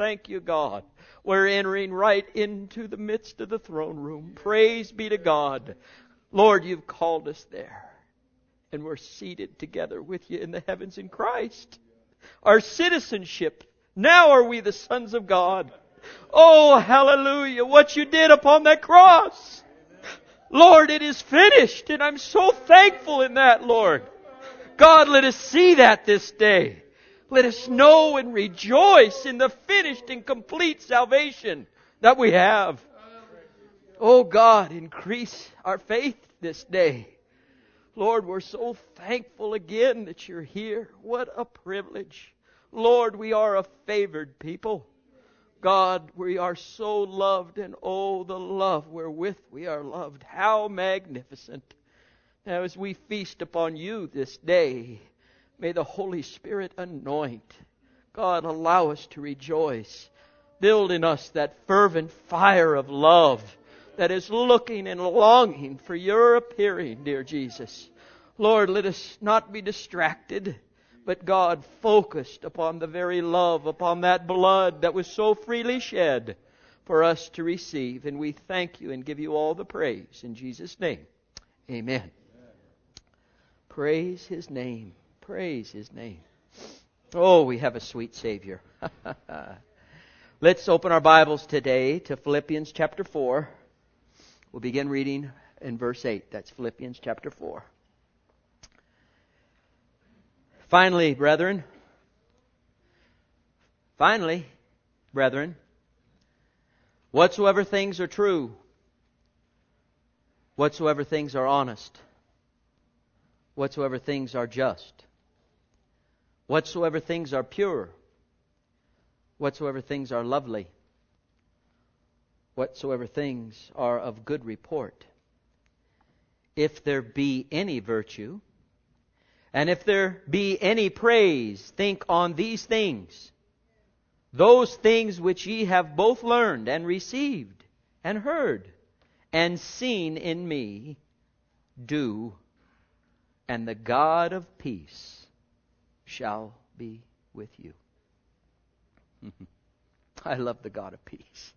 thank you, God. We're entering right into the midst of the throne room. Praise be to God. Lord, you've called us there. And we're seated together with you in the heavens in Christ. Our citizenship. Now are we the sons of God. Oh, hallelujah. What you did upon that cross. Lord, it is finished. And I'm so thankful in that, Lord. God, let us see that this day. Let us know and rejoice in the finished and complete salvation that we have. Oh God, increase our faith this day. Lord, we're so thankful again that you're here. What a privilege. Lord, we are a favored people. God, we are so loved, and oh, the love wherewith we are loved. How magnificent. Now, as we feast upon you this day, may the Holy Spirit anoint. God, allow us to rejoice. Build in us that fervent fire of love that is looking and longing for your appearing, dear Jesus. Lord, let us not be distracted, but God, focused upon the very love, upon that blood that was so freely shed for us to receive. And we thank you and give you all the praise. In Jesus' name, amen. Praise His name. Praise His name. Oh, we have a sweet Savior. Let's open our Bibles today to Philippians chapter 4. We'll begin reading in verse 8. That's Philippians chapter 4. Finally, brethren, whatsoever things are true, whatsoever things are honest, whatsoever things are just, whatsoever things are pure, whatsoever things are lovely, whatsoever things are of good report, if there be any virtue, and if there be any praise, think on these things. Those things which ye have both learned and received and heard and seen in me, do, and the God of peace shall be with you. I love the God of peace.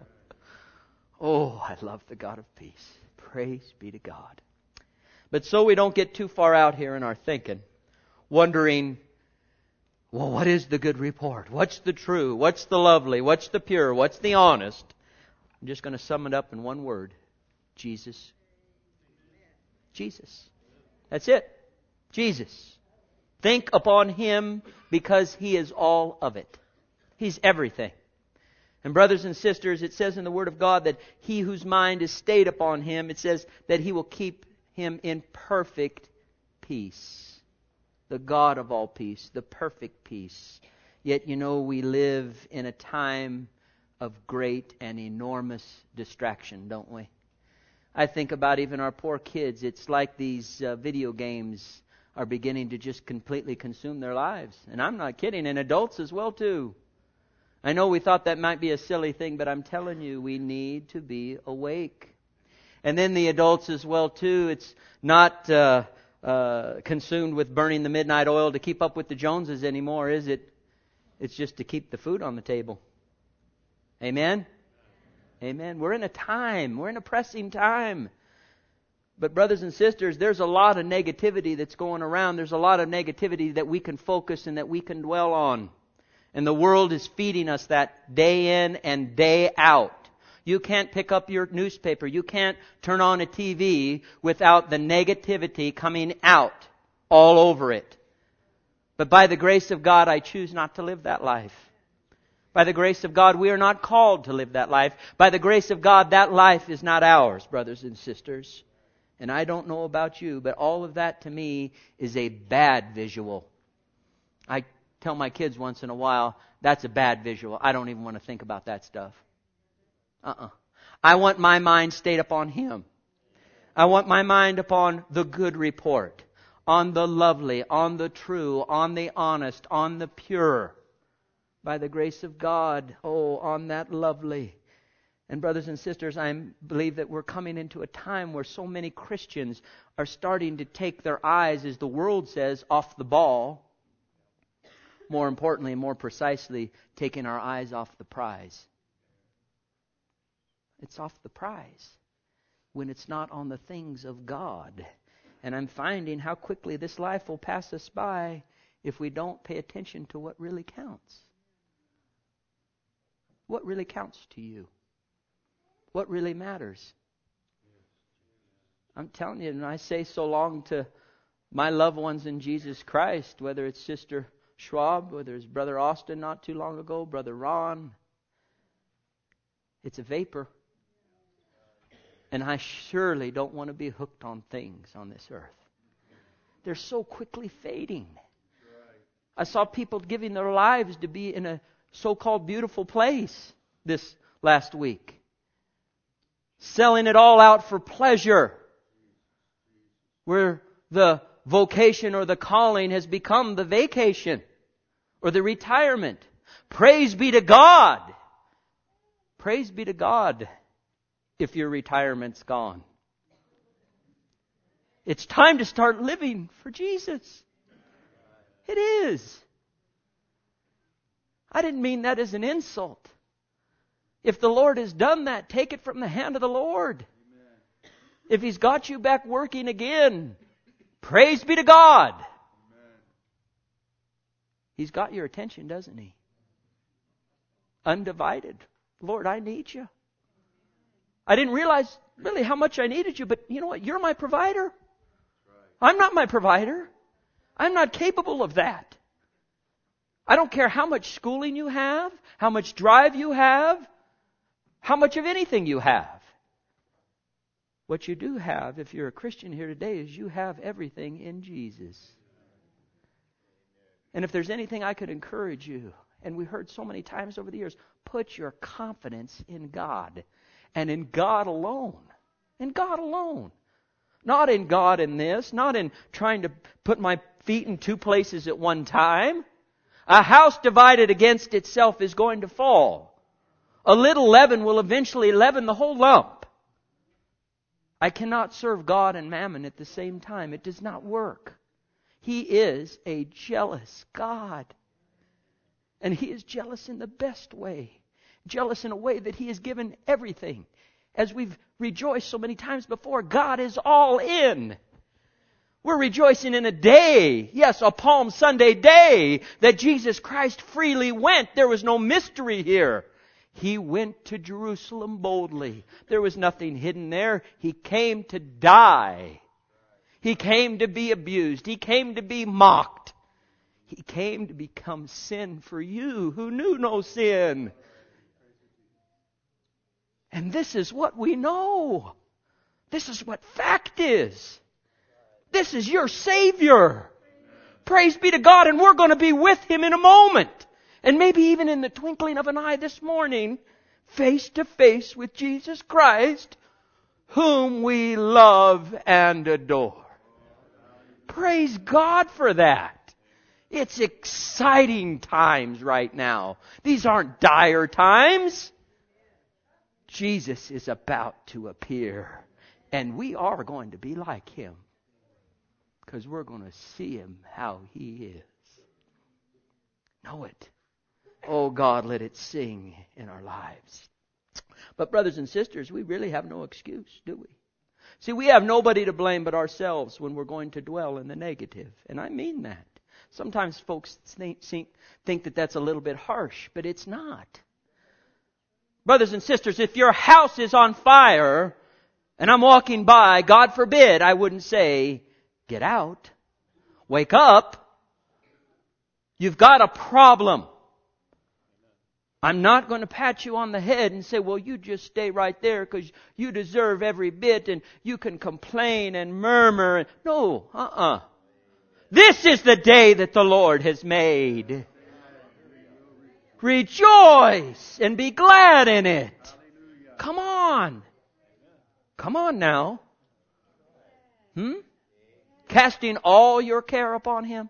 Oh, I love the God of peace. Praise be to God. But so we don't get too far out here in our thinking, wondering, well, what is the good report? What's the true? What's the lovely? What's the pure? What's the honest? I'm just going to sum it up in one word. Jesus. Jesus. That's it. Jesus. Think upon Him because He is all of it. He's everything. And brothers and sisters, it says in the Word of God that he whose mind is stayed upon Him, it says that He will keep him in perfect peace. The God of all peace, the perfect peace. Yet, we live in a time of great and enormous distraction, don't we? I think about even our poor kids. It's like these video games are beginning to just completely consume their lives. And I'm not kidding, and adults as well too. I know we thought that might be a silly thing, but I'm telling you, we need to be awake. And then the adults as well too. It's not consumed with burning the midnight oil to keep up with the Joneses anymore, is it? It's just to keep the food on the table. Amen? Amen. We're in a pressing time. But brothers and sisters, there's a lot of negativity that's going around. There's a lot of negativity that we can focus and that we can dwell on. And the world is feeding us that day in and day out. You can't pick up your newspaper. You can't turn on a TV without the negativity coming out all over it. But by the grace of God, I choose not to live that life. By the grace of God, we are not called to live that life. By the grace of God, that life is not ours, brothers and sisters. And I don't know about you, but all of that to me is a bad visual. I tell my kids once in a while, that's a bad visual. I don't even want to think about that stuff. I want my mind stayed upon Him. I want my mind upon the good report, on the lovely, on the true, on the honest, on the pure. By the grace of God, on that lovely. And brothers and sisters, I believe that we're coming into a time where so many Christians are starting to take their eyes, as the world says, off the ball. more importantly and more precisely, taking our eyes off the prize. It's off the prize when it's not on the things of God. And I'm finding how quickly this life will pass us by if we don't pay attention to what really counts. What really counts to you? What really matters? I'm telling you, and I say so long to my loved ones in Jesus Christ, whether it's Sister Schwab, whether it's Brother Austin not too long ago, Brother Ron. It's a vapor. And I surely don't want to be hooked on things on this earth. They're so quickly fading. I saw people giving their lives to be in a so-called beautiful place this last week. Selling it all out for pleasure. Where the vocation or the calling has become the vacation or the retirement. Praise be to God. Praise be to God if your retirement's gone. It's time to start living for Jesus. It is. I didn't mean that as an insult. If the Lord has done that, take it from the hand of the Lord. Amen. If He's got you back working again, praise be to God. Amen. He's got your attention, doesn't He? Undivided. Lord, I need You. I didn't realize really how much I needed You, but you know what? You're my provider. Right. I'm not my provider. I'm not capable of that. I don't care how much schooling you have, how much drive you have, how much of anything you have. What you do have, if you're a Christian here today, is you have everything in Jesus. And if there's anything I could encourage you, and we heard so many times over the years, put your confidence in God. And in God alone. In God alone. Not in God in this. Not in trying to put my feet in two places at one time. A house divided against itself is going to fall. A little leaven will eventually leaven the whole lump. I cannot serve God and mammon at the same time. It does not work. He is a jealous God. And He is jealous in the best way. Jealous in a way that He has given everything. As we've rejoiced so many times before, God is all in. We're rejoicing in a day, yes, a Palm Sunday day, that Jesus Christ freely went. There was no mystery here. He went to Jerusalem boldly. There was nothing hidden there. He came to die. He came to be abused. He came to be mocked. He came to become sin for you who knew no sin. And this is what we know. This is what fact is. This is your Savior. Praise be to God, and we're going to be with Him in a moment. And maybe even in the twinkling of an eye this morning, face to face with Jesus Christ, whom we love and adore. Praise God for that. It's exciting times right now. These aren't dire times. Jesus is about to appear. And we are going to be like Him. Because we're going to see Him how He is. Know it. Oh God, let it sing in our lives. But brothers and sisters, we really have no excuse, do we? See, we have nobody to blame but ourselves when we're going to dwell in the negative. And I mean that. Sometimes folks think that that's a little bit harsh, but it's not. Brothers and sisters, if your house is on fire and I'm walking by, God forbid, I wouldn't say, get out, wake up. You've got a problem. I'm not going to pat you on the head and say, well, you just stay right there because you deserve every bit and you can complain and murmur. No, This is the day that the Lord has made. Rejoice and be glad in it. Come on. Come on now. Casting all your care upon Him.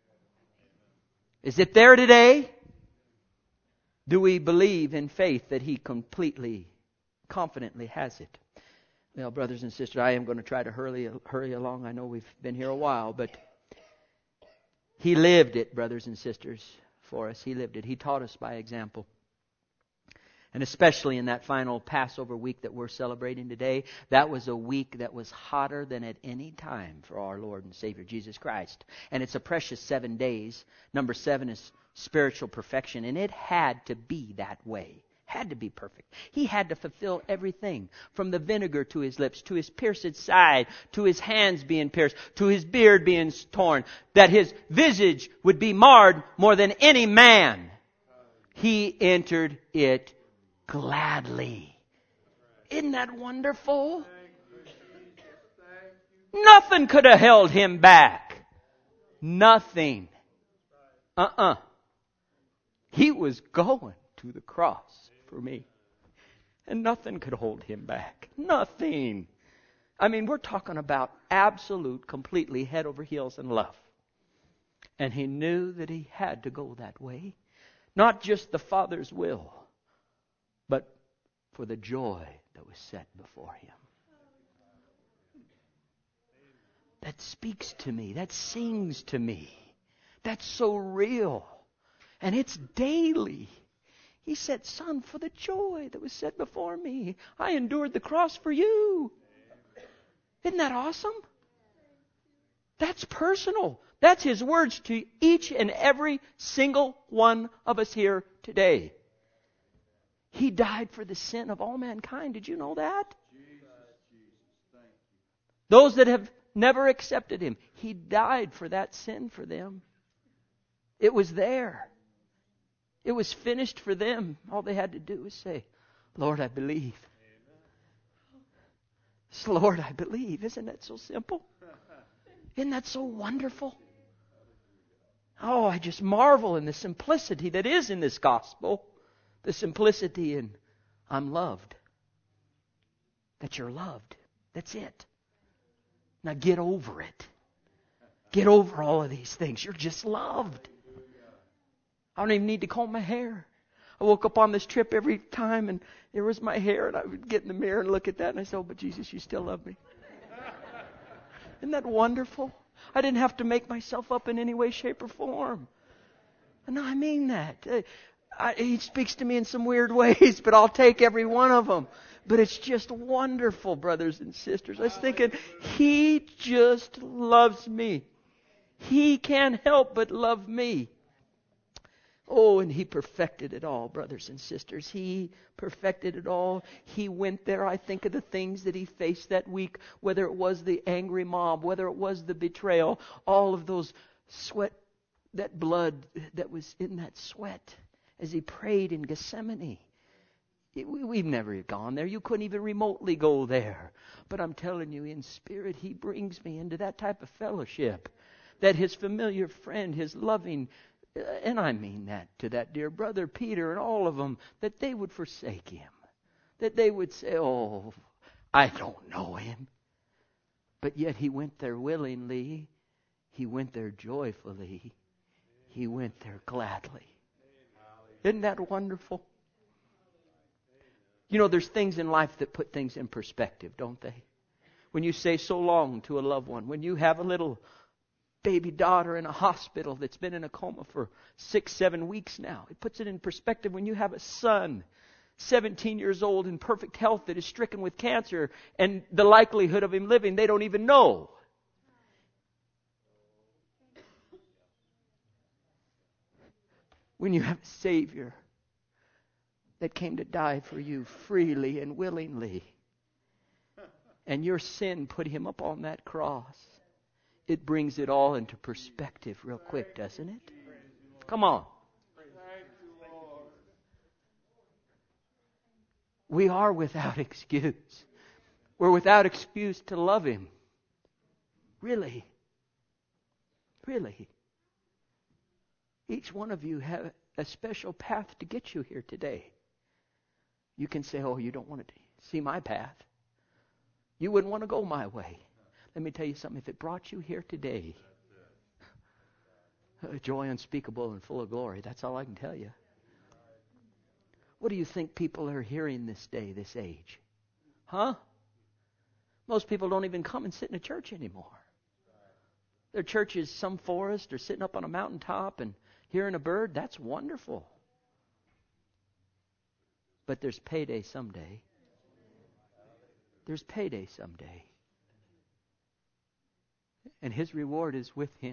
Is it there today? Do we believe in faith that He completely, confidently has it? Well, brothers and sisters, I am going to try to hurry along. I know we've been here a while, but He lived it, brothers and sisters. for us. He lived it. He taught us by example. And especially in that final Passover week that we're celebrating today, that was a week that was hotter than at any time for our Lord and Savior Jesus Christ. And it's a precious 7 days. Number 7 is spiritual perfection. And it had to be that way. Had to be perfect. He had to fulfill everything from the vinegar to his lips, to his pierced side, to his hands being pierced, to his beard being torn, that his visage would be marred more than any man. He entered it gladly. Isn't that wonderful? Nothing could have held him back. Nothing. He was going to the cross for me. And nothing could hold him back. Nothing. I mean, we're talking about absolute, completely head over heels in love. And he knew that he had to go that way. Not just the Father's will, but for the joy that was set before him. That speaks to me. That sings to me. That's so real. And it's daily. He said, Son, for the joy that was set before me, I endured the cross for you. Isn't that awesome? That's personal. That's His words to each and every single one of us here today. He died for the sin of all mankind. Did you know that? Those that have never accepted Him, He died for that sin for them. It was there. It was finished for them. All they had to do was say, Lord, I believe. Lord, I believe. Isn't that so simple? Isn't that so wonderful? Oh, I just marvel in the simplicity that is in this gospel. The simplicity in I'm loved. That you're loved. That's it. Now get over it. Get over all of these things. You're just loved. I don't even need to comb my hair. I woke up on this trip every time and there was my hair and I would get in the mirror and look at that and I said, oh, but Jesus, you still love me. Isn't that wonderful? I didn't have to make myself up in any way, shape, or form. And I mean that. He speaks to me in some weird ways, but I'll take every one of them. But it's just wonderful, brothers and sisters. I was thinking, He just loves me. He can't help but love me. Oh, and He perfected it all, brothers and sisters. He perfected it all. He went there. I think of the things that He faced that week, whether it was the angry mob, whether it was the betrayal, all of those sweat, that blood that was in that sweat as He prayed in Gethsemane. We've never gone there. You couldn't even remotely go there. But I'm telling you, in spirit, He brings me into that type of fellowship. That His familiar friend, His loving, and I mean that to that dear brother Peter and all of them, that they would forsake Him. That they would say, oh, I don't know Him. But yet He went there willingly. He went there joyfully. He went there gladly. Isn't that wonderful? You know, there's things in life that put things in perspective, don't they? When you say so long to a loved one, when you have a little baby daughter in a hospital that's been in a coma for 6-7 weeks now. It puts it in perspective when you have a son, 17 years old in perfect health that is stricken with cancer and the likelihood of him living, they don't even know. When you have a Savior that came to die for you freely and willingly, and your sin put Him up on that cross, it brings it all into perspective real quick, doesn't it? Come on. We are without excuse. We're without excuse to love Him. Really. Really. Each one of you have a special path to get you here today. You can say, oh, you don't want to see my path. You wouldn't want to go my way. Let me tell you something. If it brought you here today, joy unspeakable and full of glory, that's all I can tell you. What do you think people are hearing this day, this age? Huh? Most people don't even come and sit in a church anymore. Their church is some forest or sitting up on a mountaintop and Hearing a bird, that's wonderful. But there's payday someday. There's payday someday. And His reward is with Him.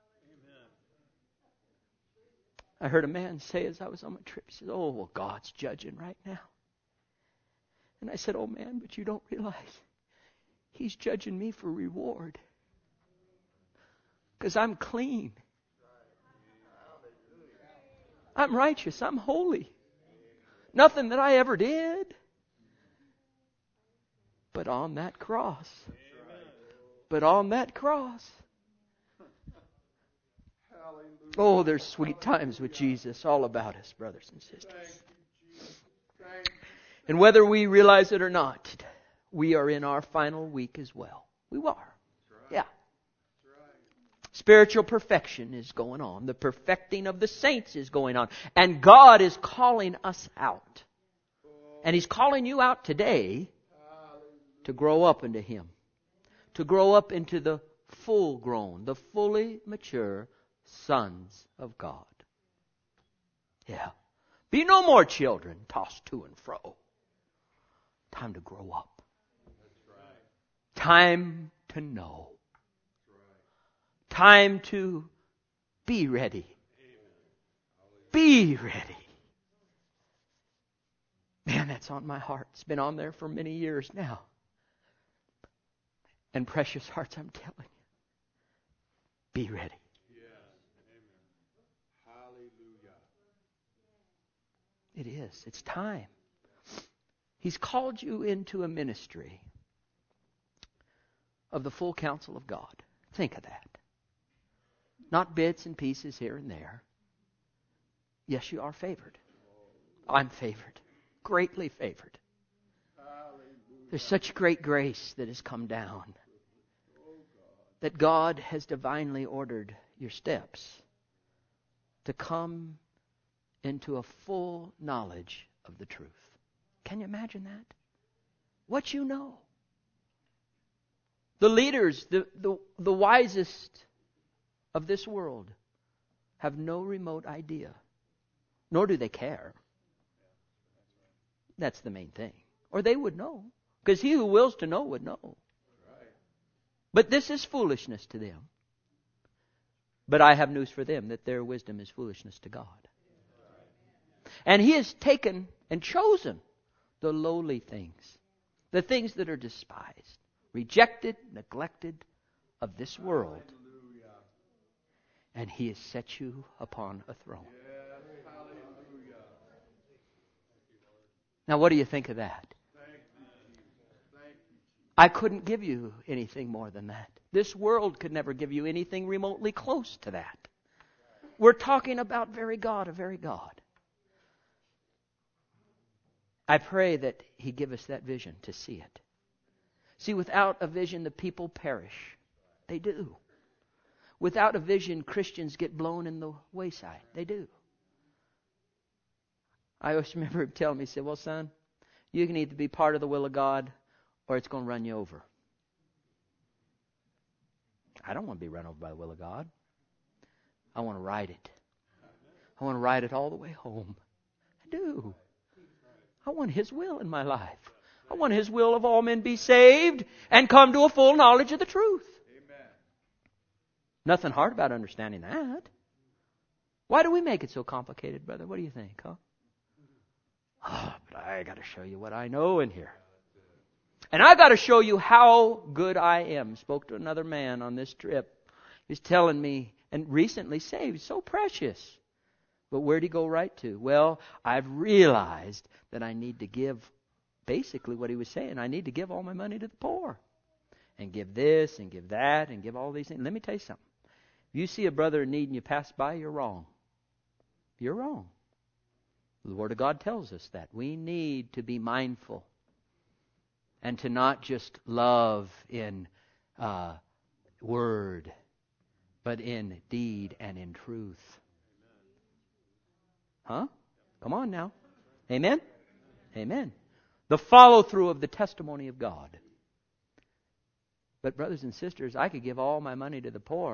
I heard a man say as I was on my trip, he said, "Oh, well, God's judging right now." And I said, "Oh, man, but you don't realize He's judging me for reward. Because I'm clean. I'm righteous. I'm holy. Nothing that I ever did. But on that cross. But on that cross. Oh, there's sweet times with Jesus all about us, brothers and sisters. And whether we realize it or not, we are in our final week as well. We are. Yeah. Spiritual perfection is going on. The perfecting of the saints is going on. And God is calling us out. And He's calling you out today to grow up into Him. To grow up into the full grown, the fully mature sons of God. Yeah. Be no more children tossed to and fro. Time to grow up. Time to know. Time to be ready. Be ready. Man, that's on my heart. It's been on there for many years now. And precious hearts, I'm telling you, be ready. It is. It's time. He's called you into a ministry of the full counsel of God. Think of that. Not bits and pieces here and there. Yes, you are favored. I'm favored. Greatly favored. There's such great grace that has come down. That God has divinely ordered your steps to come into a full knowledge of the truth. Can you imagine that? What you know. The leaders, the wisest of this world have no remote idea. Nor do they care. That's the main thing. Or they would know. Because he who wills to know would know. But this is foolishness to them. But I have news for them, that their wisdom is foolishness to God. And He has taken and chosen the lowly things, the things that are despised, rejected, neglected of this world. And He has set you upon a throne. Now, what do you think of that? I couldn't give you anything more than that. This world could never give you anything remotely close to that. We're talking about very God, a very God. I pray that He give us that vision to see it. See, without a vision, the people perish. They do. Without a vision, Christians get blown in the wayside. They do. I always remember him telling me, he said, "Well, son, you can either be part of the will of God or it's going to run you over." I don't want to be run over by the will of God. I want to ride it. I want to ride it all the way home. I do. I want His will in my life. I want His will of all men be saved and come to a full knowledge of the truth. Amen. Nothing hard about understanding that. Why do we make it so complicated, brother? What do you think, huh? Oh, but I got to show you what I know in here. And I got to show you how good I am. Spoke to another man on this trip. He was telling me, and recently saved, so precious. But where'd he go right to? Well, I've realized that I need to give, basically what he was saying, I need to give all my money to the poor. And give this and give that and give all these things. Let me tell you something. If you see a brother in need and you pass by, you're wrong. You're wrong. The Word of God tells us that. We need to be mindful. And to not just love in word, but in deed and in truth. Huh? Come on now. Amen? Amen. The follow-through of the testimony of God. But brothers and sisters, I could give all my money to the poor,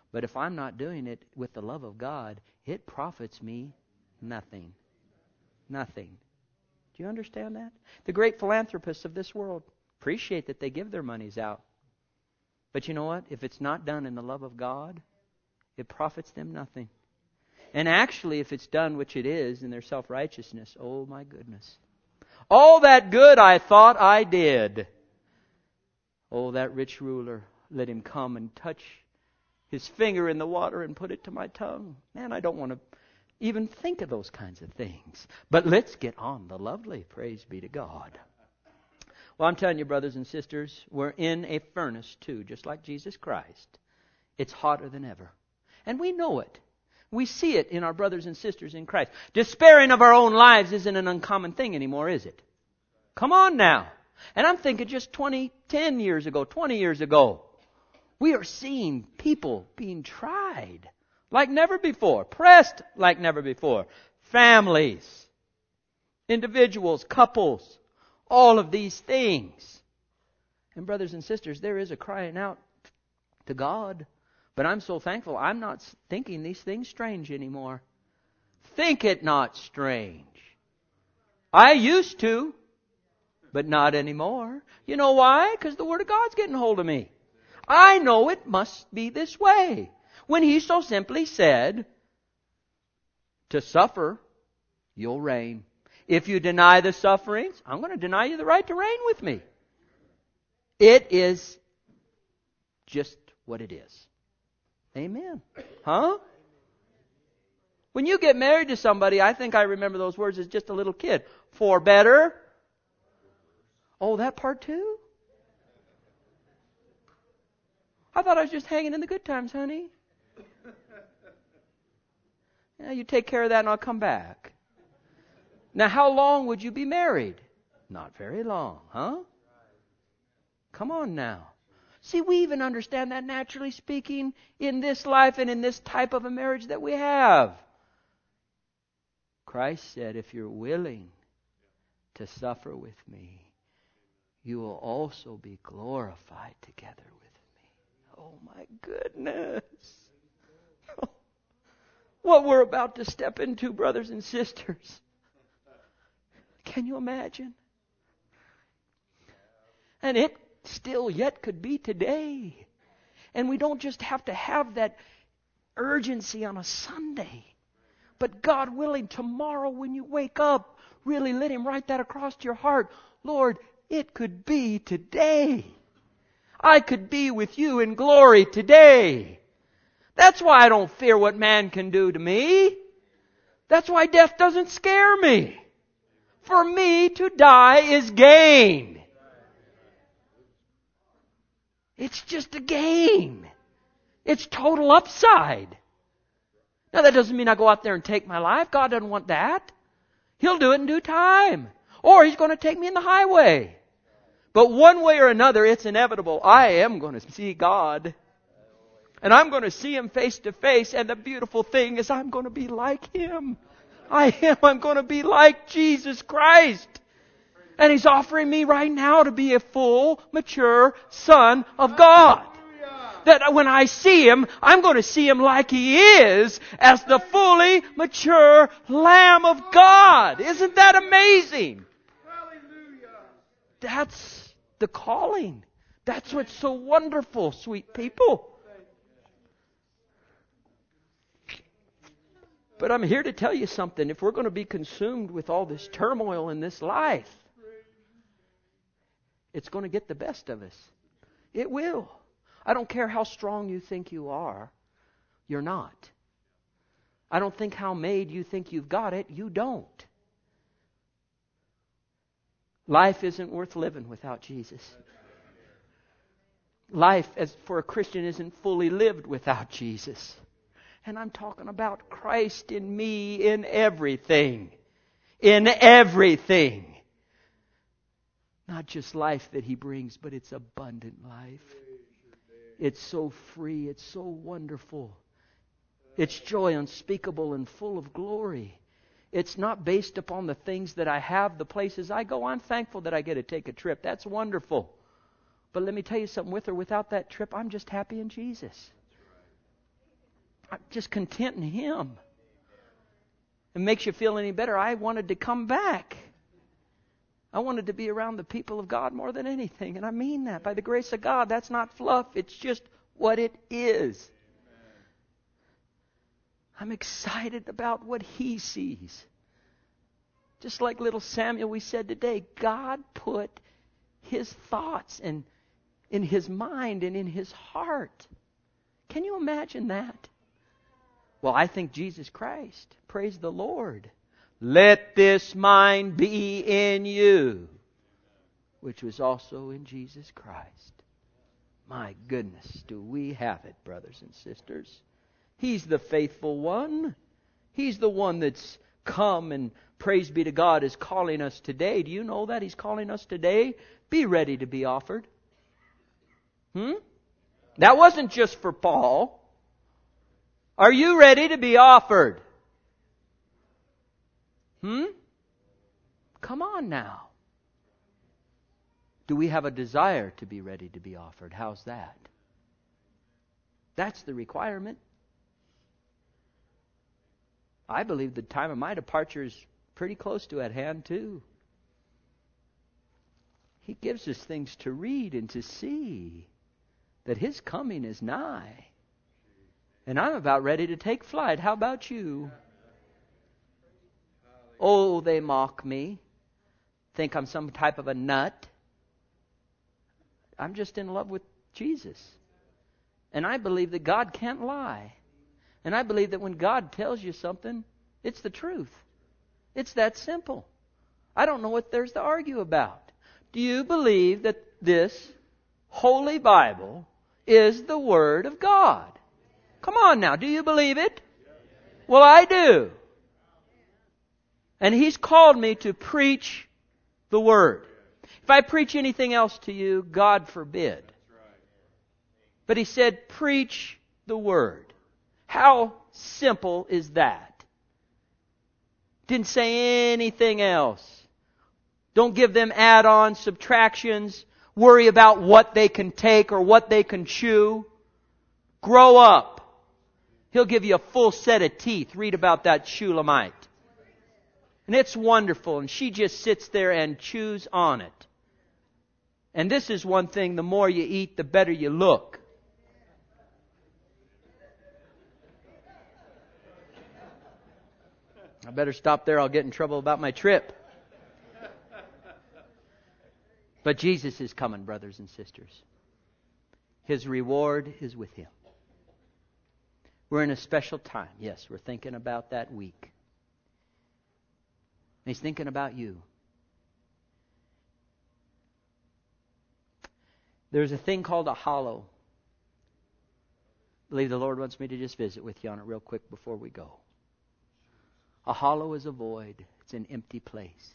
But if I'm not doing it with the love of God, it profits me nothing. Nothing. Do you understand that? The great philanthropists of this world appreciate that they give their monies out. But you know what? If it's not done in the love of God, it profits them nothing. And actually, if it's done, which it is, in their self-righteousness, oh my goodness. All that good I thought I did. Oh, that rich ruler, let him come and touch his finger in the water and put it to my tongue. Man, I don't want to even think of those kinds of things. But let's get on the lovely. Praise be to God. Well, I'm telling you, brothers and sisters, we're in a furnace too, just like Jesus Christ. It's hotter than ever. And we know it. We see it in our brothers and sisters in Christ. Despairing of our own lives isn't an uncommon thing anymore, is it? Come on now. And I'm thinking just 20 years ago, we are seeing people being tried like never before, pressed like never before. Families, individuals, couples, all of these things. And brothers and sisters, there is a crying out to God. But I'm so thankful I'm not thinking these things strange anymore. Think it not strange. I used to, but not anymore. You know why? Because the Word of God's getting hold of me. I know it must be this way. When He so simply said, to suffer, you'll reign. If you deny the sufferings, I'm going to deny you the right to reign with me. It is just what it is. Amen. Huh? When you get married to somebody, I think I remember those words as just a little kid. For better. Oh, that part too? I thought I was just hanging in the good times, honey. Yeah, you take care of that and I'll come back. Now, how long would you be married? Not very long, huh? Come on now. See, we even understand that, naturally speaking, in this life and in this type of a marriage that we have. Christ said, if you're willing to suffer with me, you will also be glorified together with me. Oh my goodness. What we're about to step into, brothers and sisters. Can you imagine? And it still yet could be today. And we don't just have to have that urgency on a Sunday. But God willing, tomorrow when you wake up, really let Him write that across your heart. Lord, it could be today. I could be with you in glory today. That's why I don't fear what man can do to me. That's why death doesn't scare me. For me to die is gain. It's just a gain. It's total upside. Now that doesn't mean I go out there and take my life. God doesn't want that. He'll do it in due time. Or He's going to take me in the highway. But one way or another, it's inevitable. I am going to see God. And I'm going to see Him face to face. And the beautiful thing is I'm going to be like Him. I'm going to be like Jesus Christ. And He's offering me right now to be a full, mature son of God. That when I see Him, I'm going to see Him like He is, as the fully mature Lamb of God. Isn't that amazing? That's the calling. That's what's so wonderful, sweet people. But I'm here to tell you something. If we're going to be consumed with all this turmoil in this life, it's going to get the best of us. It will. I don't care how strong you think you are. You're not. I don't think how made you think you've got it. You don't. Life isn't worth living without Jesus. Life, as for a Christian, isn't fully lived without Jesus. And I'm talking about Christ in me in everything. In everything. Not just life that He brings, but it's abundant life. It's so free. It's so wonderful. It's joy unspeakable and full of glory. It's not based upon the things that I have, the places I go. I'm thankful that I get to take a trip. That's wonderful. But let me tell you something, with or without that trip, I'm just happy in Jesus. I'm just content in Him. It makes you feel any better. I wanted to come back. I wanted to be around the people of God more than anything. And I mean that. By the grace of God, that's not fluff. It's just what it is. I'm excited about what He sees. Just like little Samuel we said today, God put His thoughts in his mind and in his heart. Can you imagine that? Well, I think Jesus Christ. Praise the Lord. Let this mind be in you, which was also in Jesus Christ. My goodness, do we have it, brothers and sisters. He's the faithful one. He's the one that's come, and praise be to God, is calling us today. Do you know that? He's calling us today. Be ready to be offered. That wasn't just for Paul. Are you ready to be offered? Come on now. Do we have a desire to be ready to be offered? How's that? That's the requirement. I believe the time of my departure is pretty close to at hand too. He gives us things to read and to see, that His coming is nigh. And I'm about ready to take flight. How about you? Oh, they mock me. Think I'm some type of a nut. I'm just in love with Jesus. And I believe that God can't lie. And I believe that when God tells you something, it's the truth. It's that simple. I don't know what there's to argue about. Do you believe that this Holy Bible is the Word of God? Come on now, do you believe it? Well, I do. And He's called me to preach the Word. If I preach anything else to you, God forbid. But He said, preach the Word. How simple is that? Didn't say anything else. Don't give them add-ons, subtractions. Worry about what they can take or what they can chew. Grow up. He'll give you a full set of teeth. Read about that Shulamite. And it's wonderful. And she just sits there and chews on it. And this is one thing, the more you eat, the better you look. I better stop there. I'll get in trouble about my trip. But Jesus is coming, brothers and sisters. His reward is with Him. We're in a special time. Yes, we're thinking about that week. He's thinking about you. There's a thing called a hollow. I believe the Lord wants me to just visit with you on it real quick before we go. A hollow is a void. It's an empty place.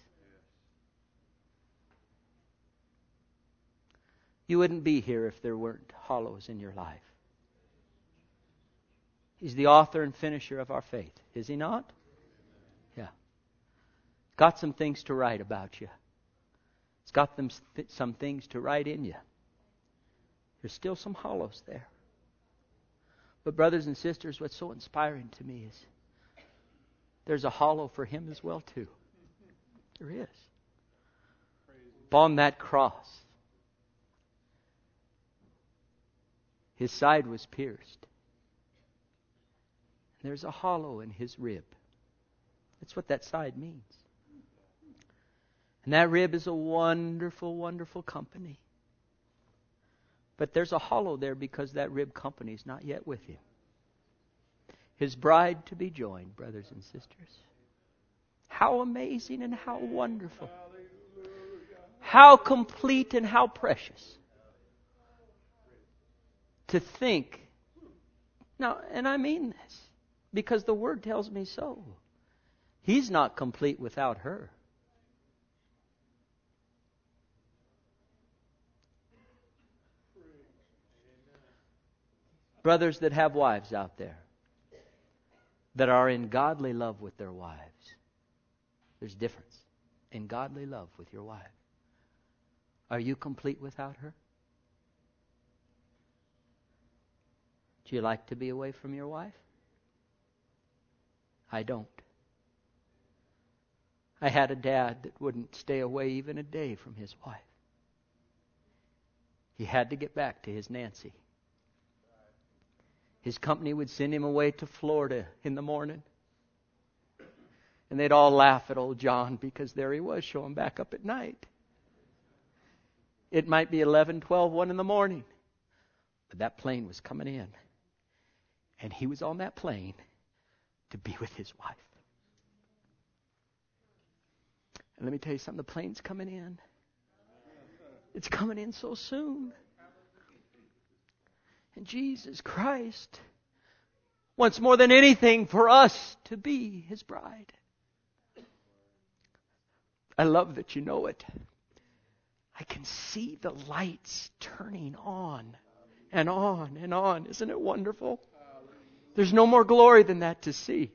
You wouldn't be here if there weren't hollows in your life. He's the author and finisher of our faith. Is He not? Yeah. Got some things to write about you. It's got some things to write in you. There's still some hollows there. But brothers and sisters, what's so inspiring to me is there's a hollow for Him as well too. There is. Upon that cross, His side was pierced. There's a hollow in His rib. That's what that side means. And that rib is a wonderful, wonderful company. But there's a hollow there because that rib company is not yet with Him. His bride to be joined, brothers and sisters. How amazing and how wonderful. How complete and how precious. To think. Now, and I mean this, because the Word tells me so. He's not complete without her. Brothers that have wives out there that are in godly love with their wives. There's difference in godly love with your wife. Are you complete without her? Do you like to be away from your wife? I don't. I had a dad that wouldn't stay away even a day from his wife. He had to get back to his Nancy. His company would send him away to Florida in the morning. And they'd all laugh at old John because there he was showing back up at night. It might be 11, 12, 1 in the morning. But that plane was coming in. And he was on that plane to be with his wife. And let me tell you something, the plane's coming in. It's coming in so soon. And Jesus Christ wants more than anything for us to be His bride. I love that you know it. I can see the lights turning on and on and on. Isn't it wonderful? There's no more glory than that to see.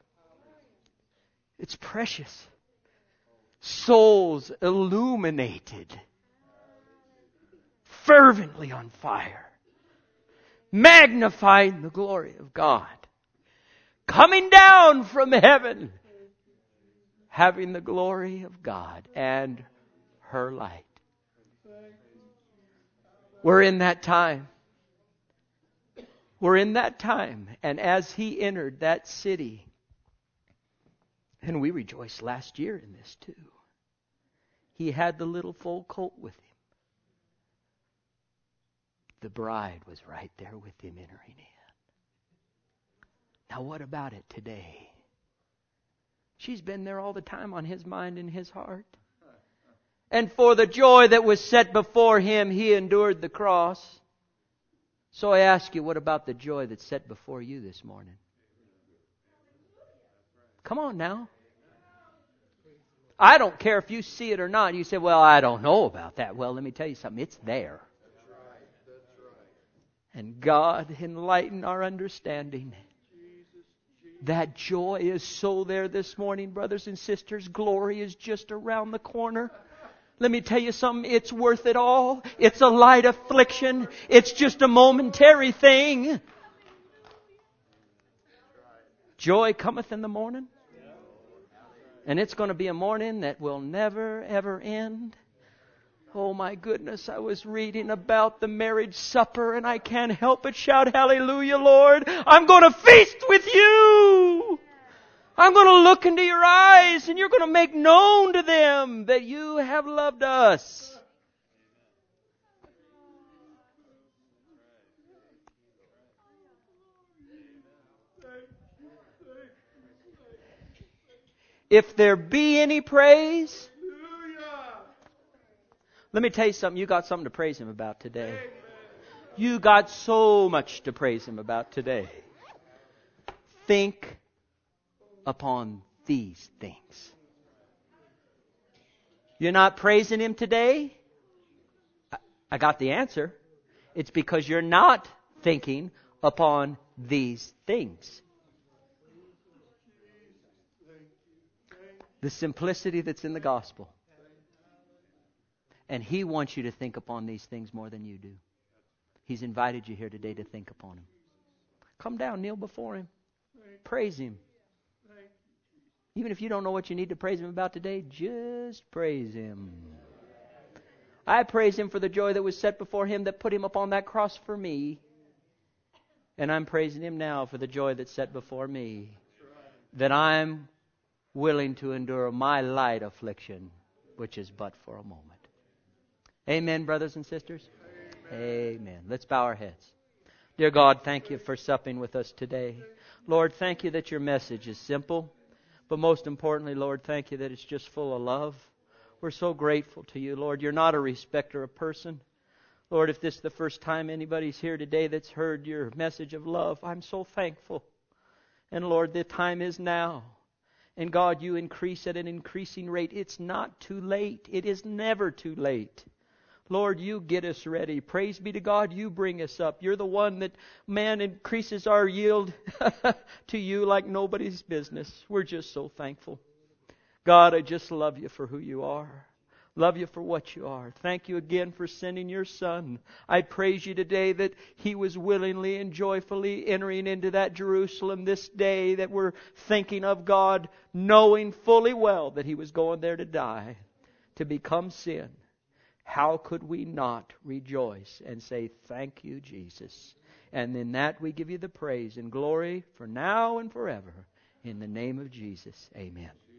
It's precious. Souls illuminated. Fervently on fire. Magnifying the glory of God. Coming down from heaven. Having the glory of God and her light. We're in that time. We're in that time. And as he entered that city, and we rejoiced last year in this too, he had the little foal colt with him. The bride was right there with him entering in. Now what about it today? She's been there all the time on his mind and his heart. And for the joy that was set before him, he endured the cross. So I ask you, what about the joy that's set before you this morning? Come on now. I don't care if you see it or not. You say, well, I don't know about that. Well, let me tell you something. It's there. And God enlighten our understanding. That joy is so there this morning, brothers and sisters. Glory is just around the corner. Let me tell you something. It's worth it all. It's a light affliction. It's just a momentary thing. Joy cometh in the morning. And it's going to be a morning that will never, ever end. Oh my goodness, I was reading about the marriage supper and I can't help but shout, hallelujah, Lord. I'm going to feast with you. I'm going to look into your eyes and you're going to make known to them that you have loved us. If there be any praise, let me tell you something. You got something to praise Him about today. You got so much to praise Him about today. Think upon these things. You're not praising Him today? I got the answer. It's because you're not thinking upon these things. The simplicity that's in the gospel. And He wants you to think upon these things more than you do. He's invited you here today to think upon Him. Come down, kneel before Him. Praise Him. Even if you don't know what you need to praise Him about today, just praise Him. I praise Him for the joy that was set before Him that put Him upon that cross for me. And I'm praising Him now for the joy that's set before me. That I'm willing to endure my light affliction, which is but for a moment. Amen, brothers and sisters? Amen. Let's bow our heads. Dear God, thank you for supping with us today. Lord, thank you that your message is simple. But most importantly, Lord, thank you that it's just full of love. We're so grateful to you, Lord. You're not a respecter of person. Lord, if this is the first time anybody's here today that's heard your message of love, I'm so thankful. And Lord, the time is now. And God, you increase at an increasing rate. It's not too late. It is never too late. Lord, you get us ready. Praise be to God, you bring us up. You're the one that, man, increases our yield to you like nobody's business. We're just so thankful. God, I just love you for who you are. Love you for what you are. Thank you again for sending your Son. I praise you today that He was willingly and joyfully entering into that Jerusalem this day that we're thinking of, God, knowing fully well that He was going there to die, to become sin. How could we not rejoice and say, thank you, Jesus? And in that we give you the praise and glory for now and forever. In the name of Jesus, amen.